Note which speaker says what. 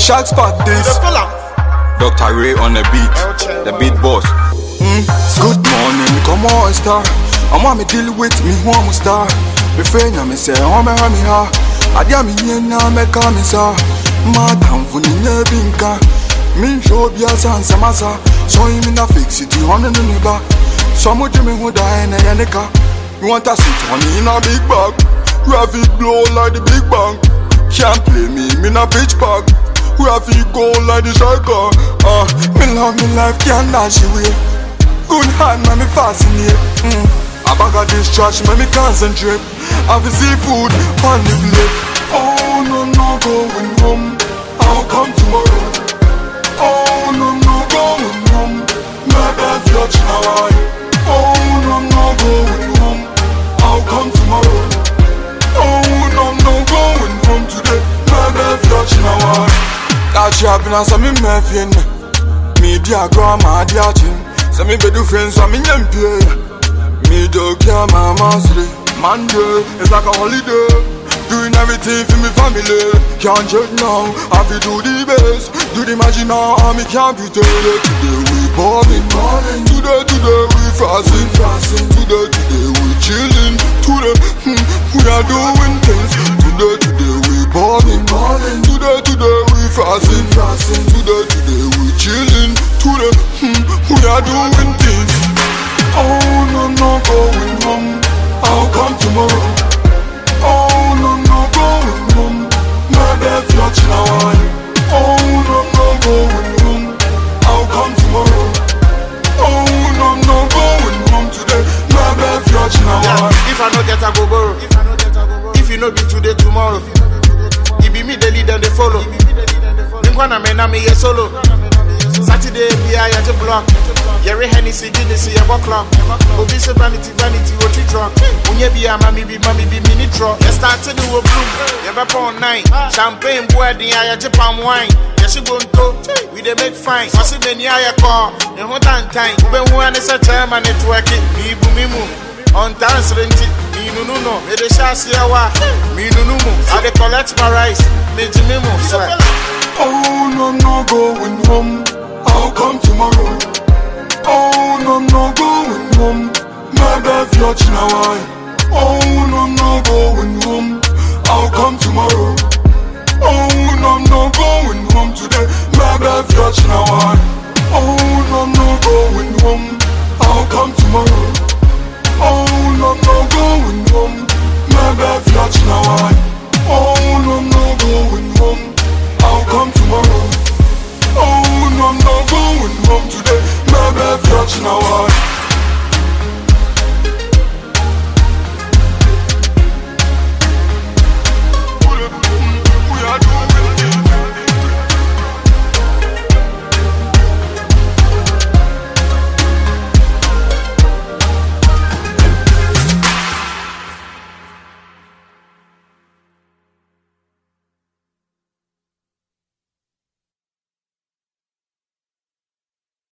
Speaker 1: Sharks part this. Dr. Ray on the beat, the beat boss. Good morning, come on star. I want me deal with me home star. Me friend me say, oh me ha. I dia me here now me come sir. Madam funi nebinka. Me show be a sans massa. So him in a fix it 200 in the back. Some of them who die in a car. You want to sit on me in a big bag. Traffic blow like the big bang. Can't play me in a pitch bag. Traffic go like the striker. Me love me life can't dash away. Good hand man me fascinate. I bag of this trash man me concentrate. Have the seafood on the plate. Oh no going home. I'll come tomorrow. Oh no going home. Maybe if you're trying. Oh no going home. I'll come tomorrow. Oh no going home today. Maybe if you're trying. Catch up and some me mafia. Me dear grandma dear chin. Some me be do friends some me nyempie. Me do care my master. Monday is like a holiday. Doing everything for me family. Can't check now, I feel do the best. Do the magic now, and me can't pretend it. Today we ballin', today we fasting. Today we chillin'. Today we are doing things. Today we ballin', today we fasting. Today we chillin'. Today we are doing things. Oh no going home. I'll come tomorrow. Oh no going home. Maybe if you're trying. Oh no going home. I'll come tomorrow. Oh no going home today. Maybe if you're trying.
Speaker 2: If I no get a go borrow. If you no be today tomorrow. It be me the lead and the follow. Lingwana me ye solo. Saturday be I at the block. Yeri Hennessy Guinness your clock. Obese vanity what you drop. Unye be a mommy be mini drop. You start to do a bloom. You be on night. Champagne boy the aya Japan wine. You should go to we they make fine. I see the aya car. The whole time. Ube one is a time and network it. Me bumimu. On dance rent it. Me no. Me the shasi awa. Me no. I dey collect my rice. Me jimimu.
Speaker 1: Oh no going home. I'll come tomorrow. Oh no going home. Maybe if you're trying. Oh no going home. I'll come tomorrow. Oh no going home today. Maybe if you're trying. Oh no going home. I'll come tomorrow. Oh no going home. Maybe if you're trying.